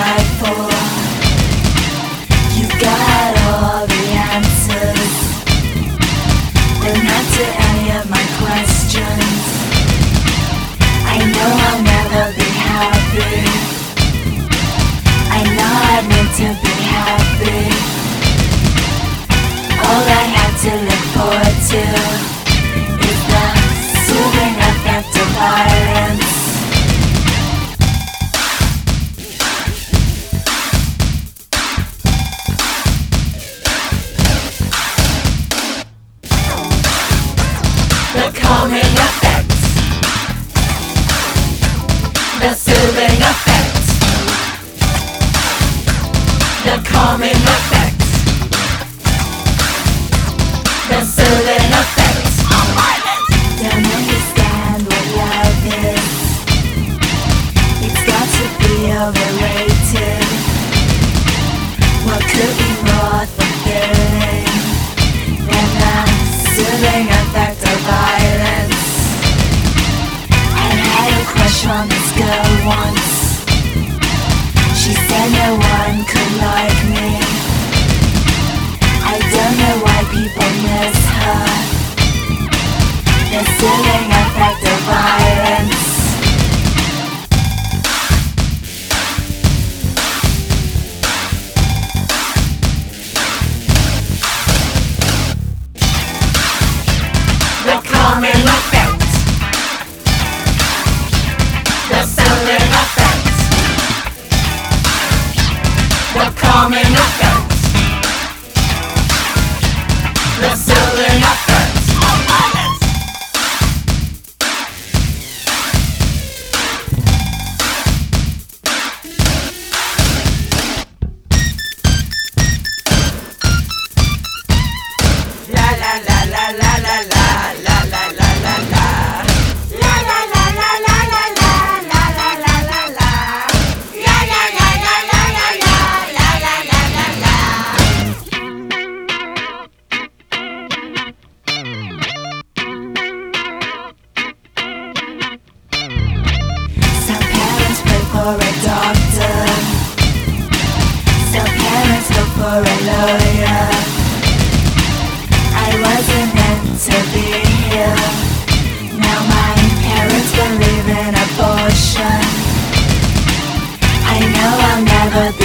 die for. You've got all the answers, but not to any of my questions. I know I'll never be happy. I know I'm meant to be happy. All I have to look forward to is the soothing effect of violence. The calming effect, the soothing effect, the calming effect, the soothing effect. Don't understand what love is. It's got to be overrated. What could be more fulfilling than the soothing effect of violence? I had a crush on this girl once. She said no one could like me. I don't know why people miss her. The soothing effect of violence. The calming effect, the soothing effect, the calming effect, the soothing effect. La la la la la la la la la la la la. La la la la la la la la la la la la. La la la la la la la la la la la la. Some parents pray for a doctor. Some parents look for a lawyer. I wasn't meant to be here. Now my parents believe in abortion. I know I'll never be